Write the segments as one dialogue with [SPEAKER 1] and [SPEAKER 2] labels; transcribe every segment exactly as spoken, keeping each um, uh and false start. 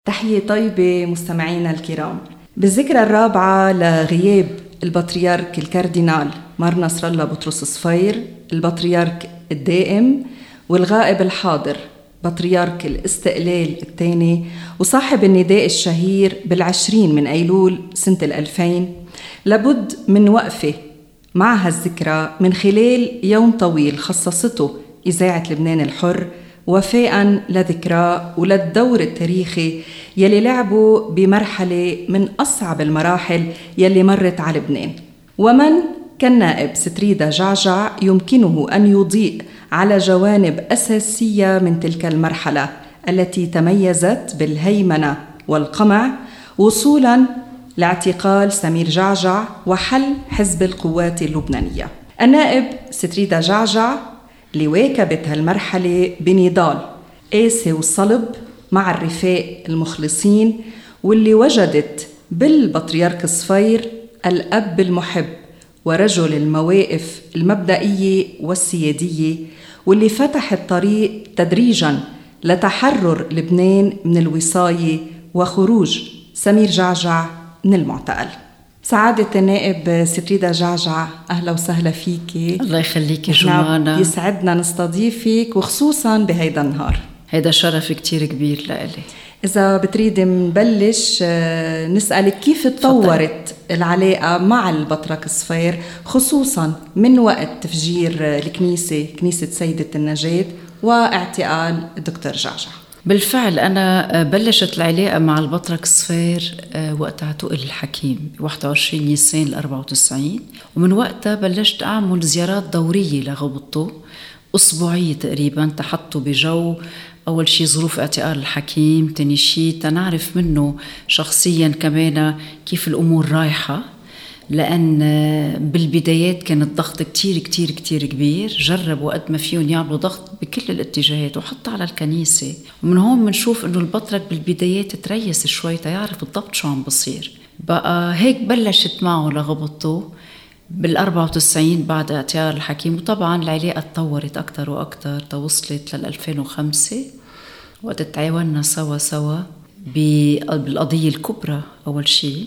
[SPEAKER 1] تحية طيبة مستمعينا الكرام. بالذكرى الرابعة لغياب البطريرك الكاردينال مار نصر الله بطرس صفير البطريرك الدائم، والغائب الحاضر بطريرك الاستقلال الثاني وصاحب النداء الشهير بالعشرين من أيلول سنة الألفين، لابد من وقفة مع هالذكرى من خلال يوم طويل خصصته إذاعة لبنان الحر وفاءً لذكرى وللدور التاريخي يلي لعبوا بمرحلة من أصعب المراحل يلي مرت على لبنان. ومن كالنائب ستريدا جعجع يمكنه أن يضيء على جوانب أساسية من تلك المرحلة التي تميزت بالهيمنة والقمع وصولاً لاعتقال سمير جعجع وحل حزب القوات اللبنانية. النائب ستريدا جعجع اللي واكبت هالمرحلة بنضال قاسي وصلب مع الرفاق المخلصين، واللي وجدت بالبطريرك صفير الأب المحب ورجل المواقف المبدئية والسيادية، واللي فتح الطريق تدريجاً لتحرر لبنان من الوصاية وخروج سمير جعجع من المعتقل. سعادة النائب ستريدا جعجع، أهلا وسهلا فيكي.
[SPEAKER 2] الله يخليكي جمانة،
[SPEAKER 1] يسعدنا نستضيفك وخصوصاً بهيدا النهار.
[SPEAKER 2] هيدا شرف كتير كبير لإلي.
[SPEAKER 1] إذا بتريدي نبلش نسألك كيف تطورت العلاقة مع البطرك صفير خصوصاً من وقت تفجير الكنيسة كنيسة سيدة النجاة واعتقال الدكتور جعجع؟
[SPEAKER 2] بالفعل أنا بلشت العلاقة مع البطرك صفير وقت اعتقل الحكيم واحد وعشرين نيسان أربعة وتسعين، ومن وقتها بلشت أعمل زيارات دورية لغبطه أسبوعية تقريباً، تحطوا بجو أول شي ظروف اعتقال الحكيم، تاني شي تنعرف منه شخصياً كمان كيف الأمور رايحة، لأن بالبدايات كان الضغط كتير كتير كتير كبير. جربوا قد ما فيهم يعملوا ضغط بكل الاتجاهات وحتى على الكنيسة، ومن هون منشوف إنه البطرك بالبدايات تريس شوي تيعرف بالضبط شو عم بصير. بقى هيك بلشت معه لغبطه بالأربعة وتسعين بعد اعتقال الحكيم، وطبعاً العلاقة تطورت أكتر وأكتر توصلت للألفين وخمسة وقت تعاوننا سوا سوا بالقضية الكبرى أول شيء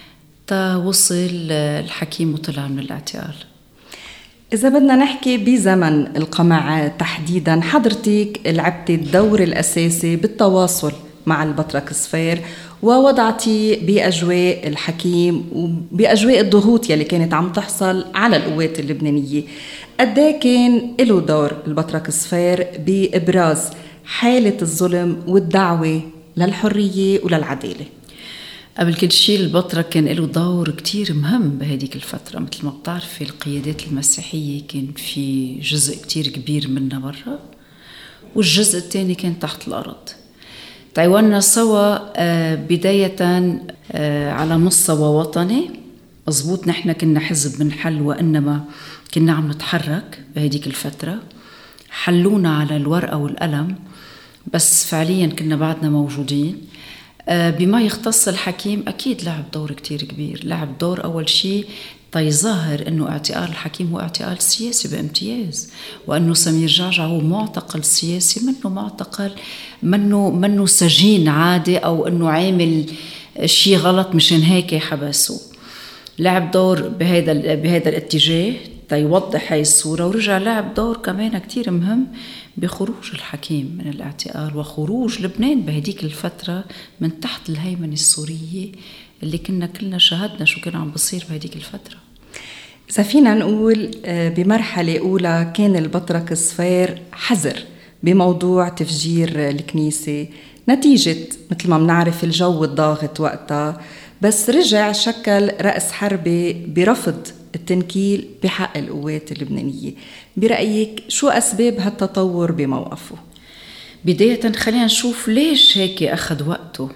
[SPEAKER 2] توصل الحكيم وطلع من الاعتقال.
[SPEAKER 1] إذا بدنا نحكي بزمن القمع تحديداً، حضرتك لعبتي الدور الأساسي بالتواصل مع البطرك صفير ووضعتي بأجواء الحكيم وبأجواء الضغوط يلي كانت عم تحصل على القوات اللبنانية. قديه كان له دور البطرك صفير بإبراز حالة الظلم والدعوة للحرية وللعدالة؟
[SPEAKER 2] قبل كل شيء البطرك كان له دور كتير مهم بهديك الفترة. مثل ما بتعرفي القيادات المسيحية كان في جزء كتير كبير منها برا والجزء الثاني كان تحت الأرض. تعاوننا سوا بداية على مستوى وطني، مزبوط نحن كنا حزب من حل وإنما كنا عم نتحرك بهديك الفترة، حلونا على الورقة والقلم بس فعليا كنا بعدنا موجودين. بما يختص الحكيم أكيد لعب دور كتير كبير، لعب دور أول شيء تيظاهر أنه اعتقال الحكيم هو اعتقال سياسي بامتياز، وأنه سمير جعجع هو معتقل سياسي، منه معتقل منه, منه سجين عادي أو أنه عامل شيء غلط مشان هيك حبسه. لعب دور بهذا بهذا الاتجاه تيوضح هاي الصورة، ورجع لعب دور كمان كتير مهم بخروج الحكيم من الاعتقال وخروج لبنان بهديك الفترة من تحت الهيمنة السورية اللي كنا كلنا شاهدنا شو كان عم بصير بهديك الفترة.
[SPEAKER 1] إذا فينا نقول بمرحلة أولى كان البطرك صفير حذر بموضوع تفجير الكنيسة نتيجة مثل ما بنعرف الجو الضاغط وقتها، بس رجع شكل رأس حربي برفض التنكيل بحق القوات اللبنانية. برأيك شو أسباب هالتطور بموقفه؟
[SPEAKER 2] بداية خلينا نشوف ليش هيك أخذ وقته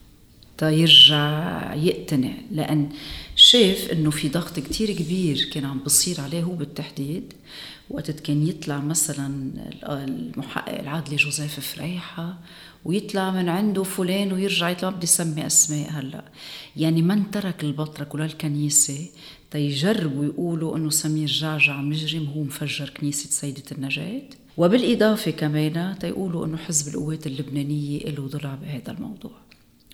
[SPEAKER 2] تيرجع يقتنع، لأن شاف إنه في ضغط كتير كبير كان عم بصير عليه هو بالتحديد. وقت كان يطلع مثلا المحقق العادلي جوزيف فريحة ويطلع من عنده فلان ويرجع يطلع بدي سمي أسماء هلأ، يعني من ترك البطرك ولا الكنيسة تيجربوا يقولوا إنه سمير جعجع مجرم هو مفجر كنيسة سيدة النجاة، وبالإضافة كمان تيقولوا إنه حزب القوات اللبنانية له ضلع بهذا الموضوع.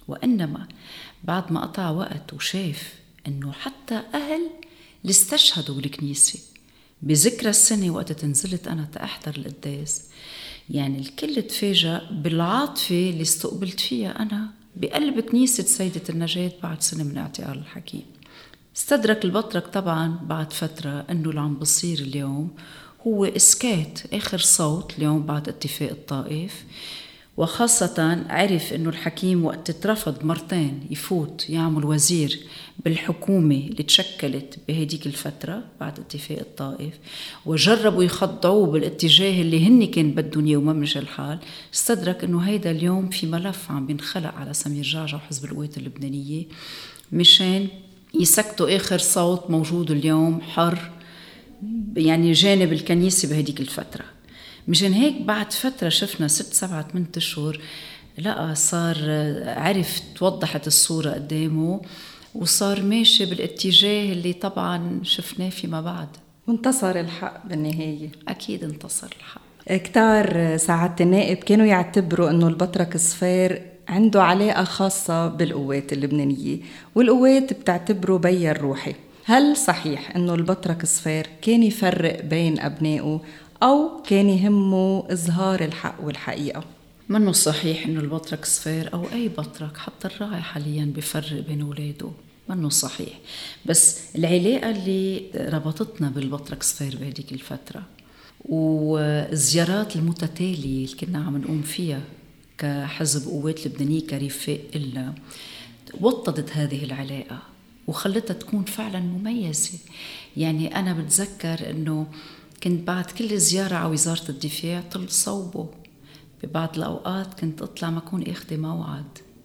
[SPEAKER 2] وإنما بعد ما قطع وقت وشاف أنه حتى أهل اللي استشهدوا بالكنيسة بذكرى السنة وقت تنزلت أنا تأحضر القداس، يعني الكل تفاجأ بالعاطفة اللي استقبلت فيها أنا بقلب كنيسة سيدة النجاة بعد سنة من اعتقال الحكيم. استدرك البطرك طبعا بعد فترة أنه اللي عم بصير اليوم هو إسكات آخر صوت اليوم بعد اتفاق الطائف، وخاصة عرف أنه الحكيم وقت اترفض مرتين يفوت يعمل وزير بالحكومة اللي تشكلت بهديك الفترة بعد اتفاق الطائف، وجربوا يخضعوه بالاتجاه اللي هني كان بدهم اياه وما مشى الحال. استدرك أنه هيدا اليوم في ملف عم بينخلق على سمير جعجع وحزب القوات اللبنانية مشان يسكتوا آخر صوت موجود اليوم حر يعني جانب الكنيسة بهديك الفترة. مشان هيك بعد فترة شفنا ست سبعة ثمانية أشهر لقى صار عرف توضحت الصورة قدامه وصار ماشي بالاتجاه اللي طبعا شفناه فيما بعد.
[SPEAKER 1] وانتصر الحق بالنهاية.
[SPEAKER 2] أكيد انتصر الحق.
[SPEAKER 1] كتار سعادة النائب كانوا يعتبروا أنه البطرك صفير عنده علاقة خاصة بالقوات اللبنانية والقوات بتعتبره بي الروحي. هل صحيح أنه البطرك صفير كان يفرق بين أبنائه أو كان يهمه إظهار الحق والحقيقة؟
[SPEAKER 2] منه صحيح أنه البطرك صفير أو أي بطرك حتى الراعي حاليا بيفرق بين أولاده، منه صحيح. بس العلاقة اللي ربطتنا بالبطرك صفير بهديك الفترة والزيارات المتتالية اللي كنا عم نقوم فيها كحزب قوات لبنانية كرفاق إلا وطدت هذه العلاقة وخلتها تكون فعلا مميزة. يعني أنا بتذكر أنه كنت بعد كل زيارة على وزارة الدفاع طل صوبه، ببعض الأوقات كنت أطلع ما أكون أخذ موعد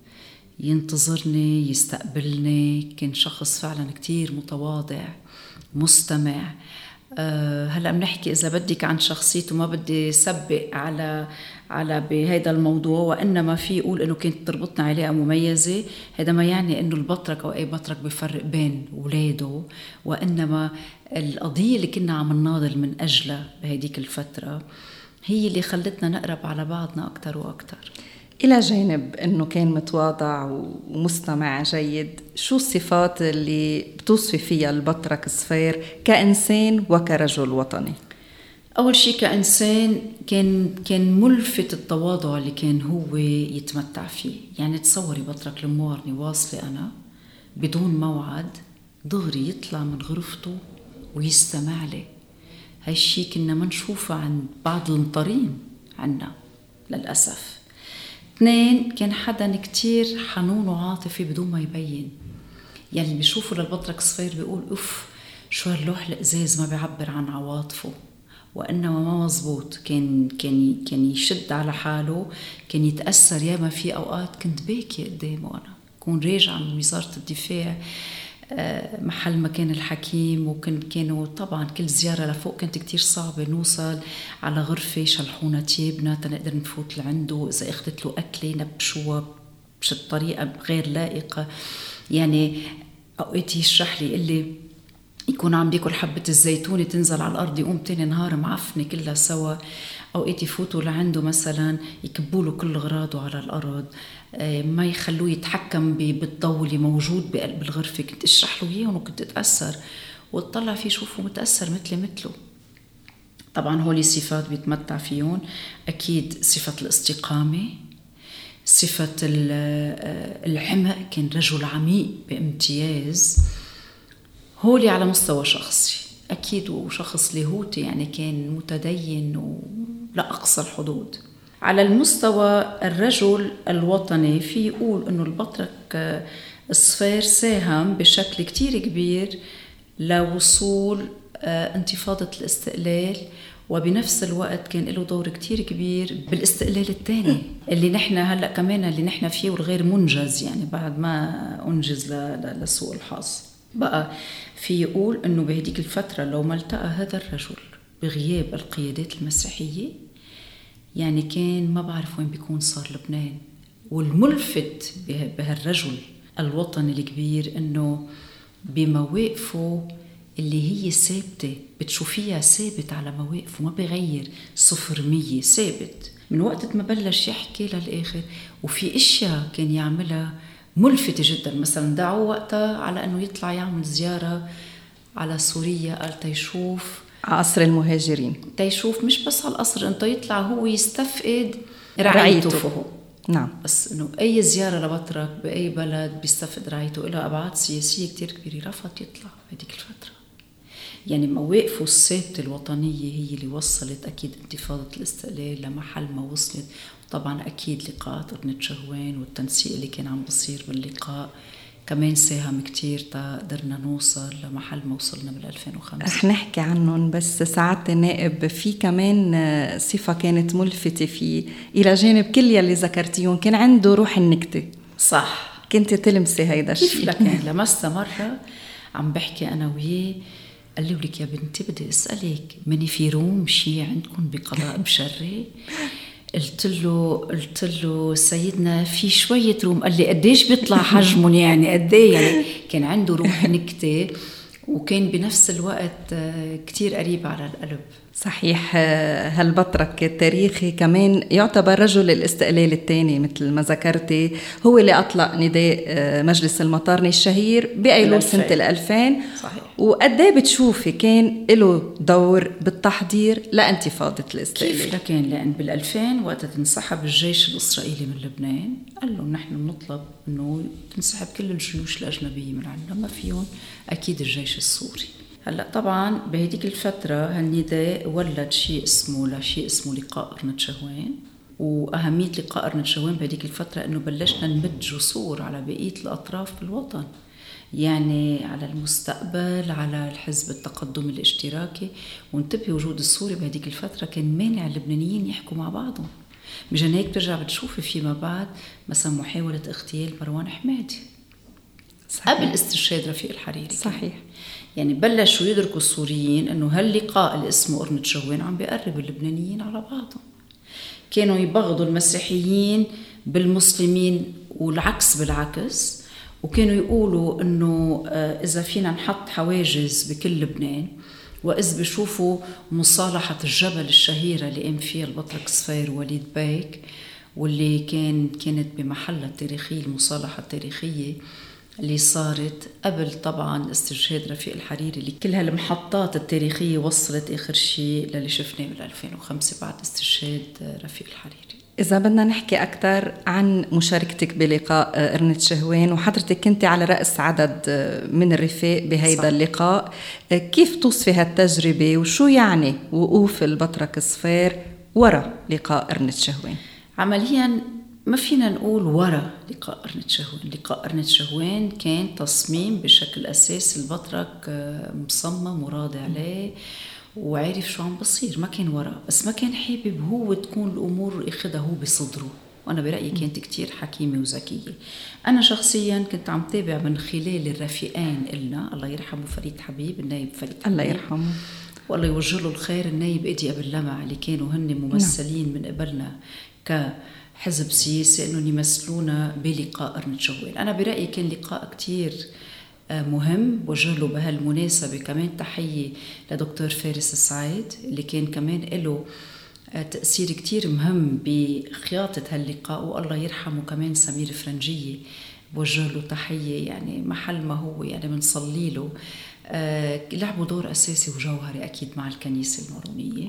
[SPEAKER 2] ينتظرني يستقبلني. كان شخص فعلا كتير متواضع مستمع. أه هلأ بنحكي إذا بدك عن شخصيته ما بدي سبق على على بهذا الموضوع، وإنما في يقول إنه كانت تربطنا علاقة مميزة. هذا ما يعني إنه البطرك أو أي بطرك بيفرق بين أولاده، وإنما القضية اللي كنا عم نناضل من أجلها بهديك الفترة هي اللي خلتنا نقرب على بعضنا أكتر وأكتر.
[SPEAKER 1] إلى جانب أنه كان متواضع ومستمع جيد، شو الصفات اللي بتوصفي فيها البطرك صفير كإنسان وكرجل وطني؟
[SPEAKER 2] أول شيء كإنسان كان كان ملفت التواضع اللي كان هو يتمتع فيه. يعني تصوري بطرك الموارني واصلة أنا بدون موعد دغري يطلع من غرفته ويستمع لي. هاي الشيء كنا ما نشوفه عند بعض المطرين عنا للأسف. اثنين، كان حدا كتير حنون وعاطفي بدون ما يبين. يعني بيشوفوا للبطرك صفير بيقول أوف شو هاللوح الإزاز ما بيعبر عن عواطفه، وإنما ما مزبوط. كان كان كان يشد على حاله، كان يتأثر. ياما في أوقات كنت باكي قدامه أنا كون راجع من وزارة الدفاع محل مكان الحكيم، وكان كانوا طبعا كل زيارة لفوق كانت كتير صعبة. نوصل على غرفة شلحونا تيابنا تنقدر نفوت لعنده، إذا أخذت له أكلي نبشوها بش الطريقة غير لائقة. يعني أوقات يشرح لي اللي يكون عم بياكل حبة الزيتونة تنزل على الأرض يقوم تاني نهار معفنة كلها سوا. أوقات يفوتوا لعنده مثلا يكبوا له كل غراضه على الأرض، ما يخلوه يتحكم بالضوء اللي موجود بقلب الغرفة. كنت أشرح له إياهم وكنت أتأثر وتطلع فيه شوفه متأثر مثلي مثله. طبعا هولي صفات بيتمتع فيهم. أكيد صفة الاستقامة، صفة العمق، كان رجل عميق بامتياز. هولي على مستوى شخصي أكيد، وشخص لاهوتي يعني كان متدين ولا أقصى الحدود. على المستوى الرجل الوطني في يقول أنه البطرك الصفير ساهم بشكل كتير كبير لوصول انتفاضة الاستقلال، وبنفس الوقت كان له دور كتير كبير بالاستقلال الثاني اللي نحن هلأ كمان اللي نحن فيه والغير منجز، يعني بعد ما أنجز لسوء الحظ. بقى في يقول أنه بهديك الفترة لو ما التقى هذا الرجل بغياب القيادات المسيحية يعني كان ما بعرف وين بيكون صار لبنان. والملفت بهالرجل الوطني الكبير أنه بمواقفه اللي هي ثابتة بتشوفيها ثابت على مواقفه، ما بيغير صفر مية، ثابت من وقت ما بلش يحكي للآخر. وفي اشياء كان يعملها ملفتة جدا. مثلا دعوه وقتها على أنه يطلع يعمل زيارة على سوريا، قال تيشوف
[SPEAKER 1] عصر المهاجرين،
[SPEAKER 2] تيشوف مش بس على القصر، أنه يطلع هو يستفقد
[SPEAKER 1] رعيته,
[SPEAKER 2] رعيته فهو.
[SPEAKER 1] نعم.
[SPEAKER 2] بس إنه أي زيارة لبطرك بأي بلد بيستفقد رعيته إلها أبعاد سياسية كتير كبيرة، رفض يطلع هذيك الفترة. يعني مواقفه الثابتة الوطنية هي اللي وصلت أكيد انتفاضة الاستقلال لمحل ما وصلت. طبعا أكيد لقاءات ابنة شهوان والتنسيق اللي كان عم بصير باللقاء كمان ساهم كتير تا قدرنا نوصل لمحل ما وصلنا بال ألفين وخمسة.
[SPEAKER 1] رح نحكي عنهم، بس سعادة النائب في كمان صفة كانت ملفتة فيه إلى جانب كل يلي ذكرتيهم، كان عنده روح النكتة.
[SPEAKER 2] صح،
[SPEAKER 1] كنت تلمسي هيدا الشيء.
[SPEAKER 2] كيف لكن لمسته مرة عم بحكي أنا وياه، قال لي ولك يا بنتي بدي أسألك، مني في روم شي عندكم بقضاء بشري؟ قلت له قلت له سيدنا في شوية روم. قال لي قديش بيطلع حجمهم يعني قديه؟ يعني كان عنده روح نكتة وكان بنفس الوقت كتير قريب على القلب.
[SPEAKER 1] صحيح. هالبطرك التاريخي كمان يعتبر رجل الاستقلال الثاني مثل ما ذكرتي، هو اللي أطلق نداء مجلس المطارنة الشهير بأيلول سنة الألفين.
[SPEAKER 2] صحيح.
[SPEAKER 1] وقديه بتشوفي كان له دور بالتحضير لانتفاضة الاستقلال؟
[SPEAKER 2] كيف لكن لأن بالألفين وقت تنسحب الجيش الإسرائيلي من لبنان قال لهم نحن بنطلب أنه تنسحب كل الجيوش الأجنبية من عندنا، ما فيهم أكيد الجيش السوري. هلا طبعا بهديك الفترة هالنداء ولد شيء اسمه لا شيء اسمه لقاء أرنت شهوان. وأهمية لقاء أرنت شهوان بهديك الفترة أنه بلشنا نمد جسور على بقية الأطراف بالوطن، يعني على المستقبل، على الحزب التقدم الاشتراكي. وانتبه وجود السوري بهديك الفترة كان مانع اللبنانيين يحكوا مع بعضهم. مشان هيك بترجع بتشوفي فيما بعد مثلا محاولة اغتيال مروان حمادي. صحيح. قبل استشهاد رفيق الحريري.
[SPEAKER 1] صحيح.
[SPEAKER 2] يعني بلشوا يدركوا السوريين انه هاللقاء اللي اسمه أرنت شهوان عم بيقرب اللبنانيين على بعضهم. كانوا يبغضوا المسيحيين بالمسلمين والعكس بالعكس، وكانوا يقولوا انه اذا فينا نحط حواجز بكل لبنان، واذ بشوفوا مصالحة الجبل الشهيرة اللي قام فيها البطرك صفير ووليد بيك، واللي كان كانت بمحلها التاريخي المصالحة التاريخية اللي صارت قبل طبعا استشهاد رفيق الحريري، اللي كل هالمحطات التاريخية وصلت آخر شيء للي شفناه بال ألفين وخمسة بعد استشهاد رفيق الحريري.
[SPEAKER 1] إذا بدنا نحكي أكثر عن مشاركتك بلقاء أرنت شهوان، وحضرتك كنت على رأس عدد من الرفاق بهيدا صح. اللقاء، كيف توصفي هالتجربة وشو يعني وقوف البطرك صفير وراء لقاء أرنت شهوان؟
[SPEAKER 2] عمليا ما فينا نقول وراء لقاء أرنت شهوان. لقاء أرنت شهوان كان تصميم بشكل أساسي البطرك مصمم وراضي عليه وعارف شو عم بصير، ما كان وراء، بس ما كان حابب هو تكون الأمور إخدها هو بصدره. وأنا برأيي كانت كتير حكيمة وذكية. أنا شخصياً كنت عم تابع من خلال الرفيقين إلنا، الله يرحمه فريد حبيب، النايب فريد حبيب
[SPEAKER 1] الله يرحمه
[SPEAKER 2] والله يوجه له الخير، النايب إدي أبو اللمع، اللي كانوا هن ممثلين من قبلنا كحزب سياسي إنه يمثلونا بلقاء أرنت شهوان. أنا برأيي كان لقاء كتير مهم. وجه له بهالمناسبة كمان تحية لدكتور فارس السعيد اللي كان كمان له تأثير كتير مهم بخياطة هاللقاء، والله يرحمه كمان سمير فرنجية وجه له تحية، يعني محل ما هو يعني بنصلي له. آه لعبوا دور أساسي وجوهري أكيد مع الكنيسة المارونية،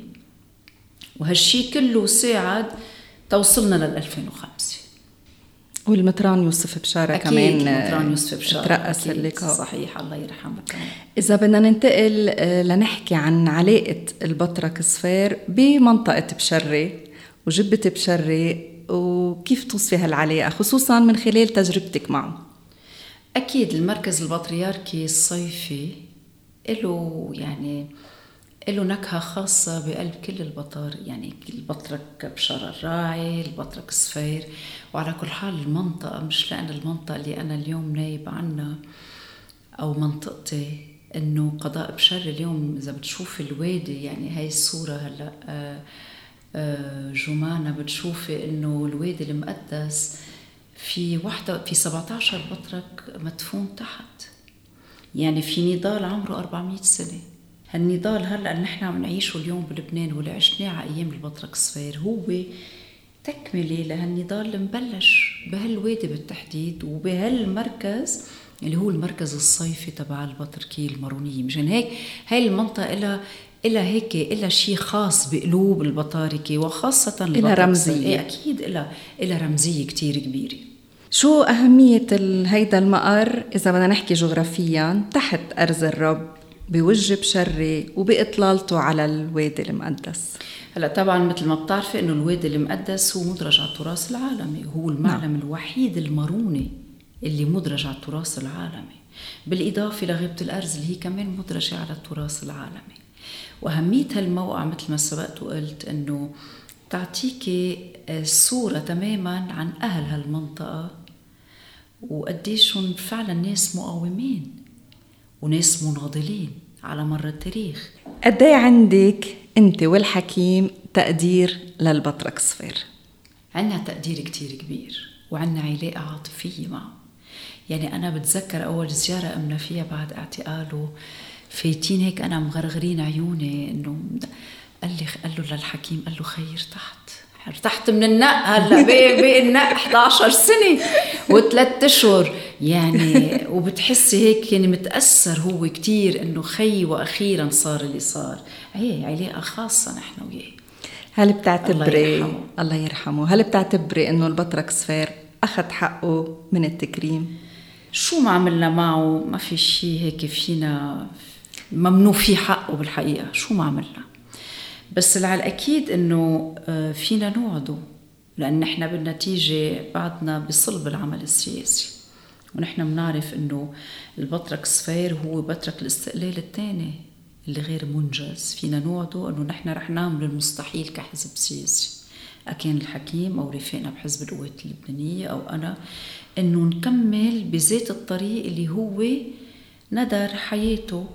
[SPEAKER 2] وهالشي كله ساعد توصلنا للألفين وخمسة.
[SPEAKER 1] والمطران يوسف بشارة كمان
[SPEAKER 2] المطران يوسف بشارة
[SPEAKER 1] ترأس اللقاء.
[SPEAKER 2] صحيح، الله يرحمه كمان.
[SPEAKER 1] إذا بدنا ننتقل لنحكي عن علاقة البطرك صفير بمنطقة بشري وجبة بشري، وكيف توصفي هالعلاقة خصوصا من خلال تجربتك معه؟
[SPEAKER 2] أكيد المركز البطريركي الصيفي له يعني له نكهة خاصة بقلب كل البطار، يعني البطرك بشارة الراعي، البطرك صفير. وعلى كل حال المنطقة، مش لأن المنطقة اللي أنا اليوم نايب عنها أو منطقتي، إنه قضاء بشر اليوم إذا بتشوف الوادي، يعني هاي الصورة هلأ جمانة بتشوفي إنه الوادي المقدس في واحدة في سبعة عشر بطرك مدفون تحت، يعني في نضال عمره أربعمية سنة. هالنضال هلأ نحن عم نعيشه اليوم بلبنان واللي عشناه على أيام البطرك صفير هو تكملة لهالنضال اللي مبلش بهالوادي بالتحديد وبهالمركز اللي هو المركز الصيفي تبع البطركية المارونية. مشان هيك هاي المنطقة إلها إلها هيك إلها شيء خاص بقلوب البطاركة وخاصة
[SPEAKER 1] إلها رمزية.
[SPEAKER 2] إيه أكيد إلها إلها رمزية كتير كبيرة.
[SPEAKER 1] شو أهمية هيدا المقر إذا بدنا نحكي جغرافياً تحت أرز الرب بوجه بشري وبإطلالته على الوادي المقدس؟
[SPEAKER 2] هلا طبعا مثل ما بتعرفي إنه الوادي المقدس هو مدرج على التراث العالمي، وهو المعلم نعم. الوحيد الماروني اللي مدرج على التراث العالمي، بالإضافة لغيبة الأرز اللي هي كمان مدرجة على التراث العالمي. وأهمية هالموقع مثل ما سبقت وقلت إنه تعطيكي صورة تماماً عن أهل هالمنطقة وقديشهم فعلاً ناس مقاومين وناس مناضلين على مر التاريخ.
[SPEAKER 1] قدي عندك أنت والحكيم تقدير للبطرك صفير؟
[SPEAKER 2] عنا تقدير كتير كبير وعنا علاقة عاطفية معه. يعني أنا بتذكر أول زيارة قمنا فيها بعد اعتقاله، فايتين هيك أنا مغرغرين عيوني إنه قال لي قال له للحكيم قال له خير تحت ارتحت من النق. هلا بقي النق إحدى عشرة سنة وثلاث اشهر يعني، وبتحسي هيك يعني متأثر هو كتير انه خي واخيرا صار اللي صار. هي علاقة خاصة نحن وياه.
[SPEAKER 1] هل بتعتبري الله, الله يرحمه هل بتعتبري انه البطرك صفير اخذ حقه من التكريم؟
[SPEAKER 2] شو ما عملنا معه ما في شيء هيك فينا ممنوع فيه حقه بالحقيقة، شو ما عملنا، بس على الأكيد إنه فينا نوعده، لأن نحن بالنتيجة بعدنا بصلب العمل السياسي، ونحن بنعرف إنه البطرك صفير هو بطرك الاستقلال الثاني اللي غير منجز. فينا نوعده إنه نحن رح نعمل المستحيل كحزب سياسي، أكان الحكيم أو رفاقنا بحزب القوات اللبنانية أو أنا، إنه نكمل بذات الطريق اللي هو ندر حياته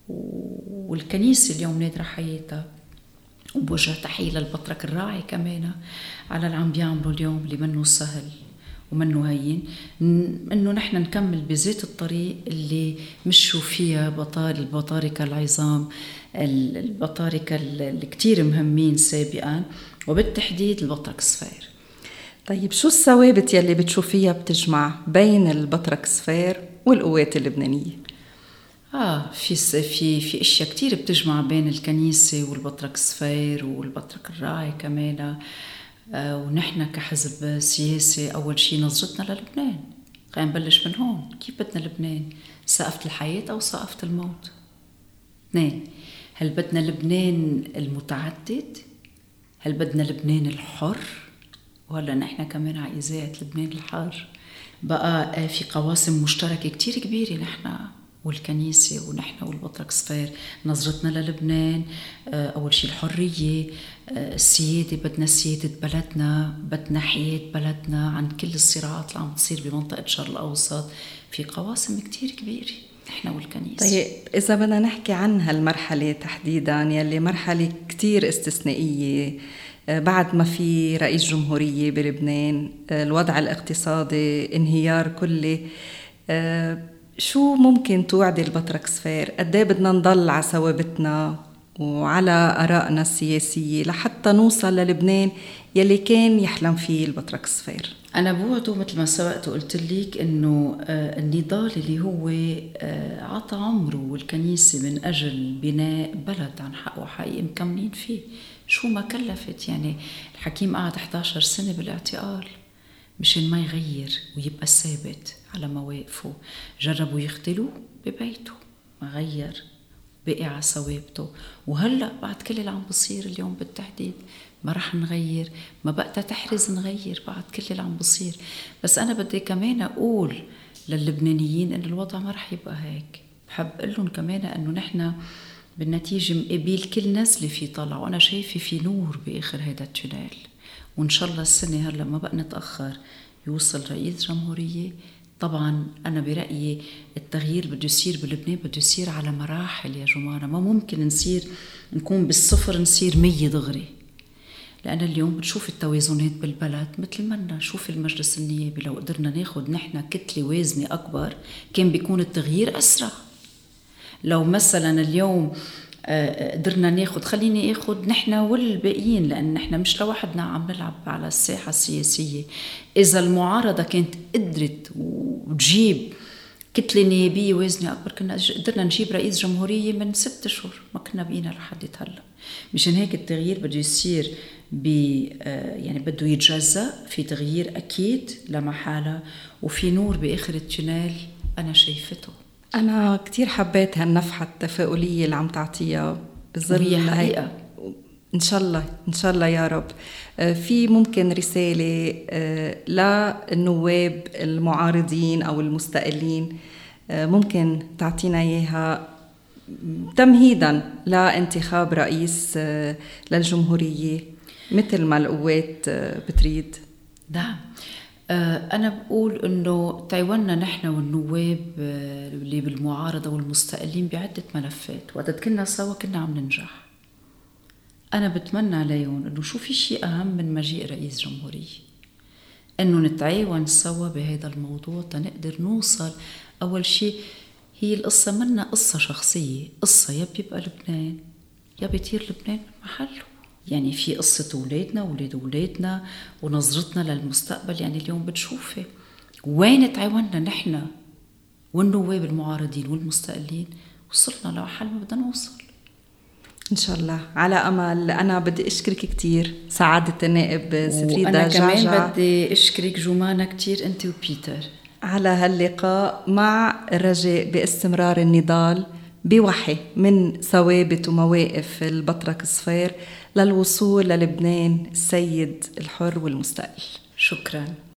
[SPEAKER 2] والكنيسة اليوم نادرة حياتها. وبوجه تحية للبطرك الراعي كمان على اللي عم بيعملوا اليوم اللي منه سهل ومنه هين، انه نحن نكمل بذات الطريق اللي مشوا فيها بطار البطاركة العظام، البطاركة اللي كتير مهمين سابقا، وبالتحديد البطرك صفير.
[SPEAKER 1] طيب شو الثوابت يلي بتشوفيها بتجمع بين البطرك صفير والقوات اللبنانية؟
[SPEAKER 2] آه في في في أشياء كتير بتجمع بين الكنيسة والبطرك صفير والبطرك الراعي كمان. آه ونحن كحزب سياسي أول شيء نظرتنا للبنان، خلينا نبلش من هون. كيف بدنا لبنان؟ سقفة الحياة أو سقفة الموت؟ اثنين، هل بدنا لبنان المتعدد؟ هل بدنا لبنان الحر؟ ولا نحن كمان على إذاعة لبنان الحر؟ بقى في قواسم مشتركة كتير كبيرة نحن والكنيسة ونحن والبطرك صفير. نظرتنا للبنان أول شيء الحرية، السيادة، بدنا سيادة بلدنا، بدنا حياة بلدنا عن كل الصراعات اللي عم تصير بمنطقة الشرق الأوسط. في قواسم كتير كبيرة نحن والكنيسة.
[SPEAKER 1] طيب إذا بدنا نحكي عن هالمرحلة تحديدا يلي مرحلة كتير استثنائية بعد ما في رئيس جمهورية بلبنان، الوضع الاقتصادي انهيار كلي، شو ممكن توعدي البطرك صفير؟ قديه بدنا نضل على ثوابتنا وعلى آرائنا السياسية لحتى نوصل للبنان يلي كان يحلم فيه البطرك صفير؟
[SPEAKER 2] أنا بوعده مثل ما سبقت وقلت لك إنه النضال اللي هو عطى عمره والكنيسة من أجل بناء بلد عن حق وحقيقي مكملين فيه، شو ما كلفت. يعني الحكيم قعد إحدى عشرة سنة بالاعتقال مشان ما يغير ويبقى ثابت على مواقفه. جربوا يختلوا ببيته ما غير، بقي على ثوابته. وهلأ بعد كل اللي عم بصير اليوم بالتحديد ما رح نغير، ما بقى تحرز نغير بعد كل اللي عم بصير. بس أنا بدي كمان أقول للبنانيين إن الوضع ما رح يبقى هيك. بحب أقول لهم كمان إنه نحن بالنتيجة مقابل كل نزلة في طلع، وأنا شايفة في نور بآخر هذا التونيل. وإن شاء الله السنة هلأ ما بقى نتأخر يوصل رئيس جمهورية. طبعا أنا برأيي التغيير بده يصير بلبنان بده يصير على مراحل يا جماعة. ما ممكن نصير نكون بالصفر نصير مية دغري، لأن اليوم بتشوف التوازنات بالبلد مثل ما لنا. شوف المجلس النيابي لو قدرنا ناخد نحن كتلة وازنة أكبر كان بيكون التغيير أسرع. لو مثلا اليوم قدرنا ناخد، خليني اخد نحن والباقيين، لان نحن مش لوحدنا عم نلعب على الساحة السياسية. اذا المعارضة كانت قدرت وتجيب كتلة نيابية وزنة اكبر، كنا قدرنا نجيب رئيس جمهورية من ست اشهر، ما كنا بقينا لحد هلا. مشان هيك التغيير بده يصير ب يعني بده يتجزأ، في تغيير اكيد لا محالة، وفي نور باخر التونيل انا شايفته.
[SPEAKER 1] أنا كتير حبيت هالنفحة التفاؤلية اللي عم تعطيها بظل
[SPEAKER 2] هي حقيقة.
[SPEAKER 1] إن شاء الله إن شاء الله يا رب. في ممكن رسالة للنواب المعارضين أو المستقلين ممكن تعطينا إياها تمهيدا لانتخاب رئيس للجمهورية مثل ما القوات بتريد؟
[SPEAKER 2] نعم، أنا بقول إنه تايواننا نحن والنواب اللي بالمعارضة والمستقلين بعدة ملفات، وقت كنا سوا كنا عم ننجح. أنا بتمنى عليهم إنه شو في شيء أهم من مجيء رئيس جمهورية، إنه نتعاون سوا بهذا الموضوع تنقدر نوصل. أول شيء هي القصة منا قصة شخصية، قصة يا بيبقى لبنان يا بيطير لبنان من محله. يعني في قصة أولادنا وولاد أولادنا ونظرتنا للمستقبل. يعني اليوم بتشوفي وين تعاوننا نحن والنواب المعارضين والمستقلين، وصلنا لحل ما بدنا نوصل
[SPEAKER 1] إن شاء الله على أمل. أنا بدي أشكرك كتير سعادة النائب سفريدة
[SPEAKER 2] جعجع. وأنا كمان
[SPEAKER 1] جعجع
[SPEAKER 2] بدي أشكرك جمانة كتير أنت وبيتر
[SPEAKER 1] على هاللقاء، مع الرجاء باستمرار النضال بوحي من ثوابت ومواقف البطرك صفير للوصول للبنان السيد الحر والمستقل.
[SPEAKER 2] شكراً.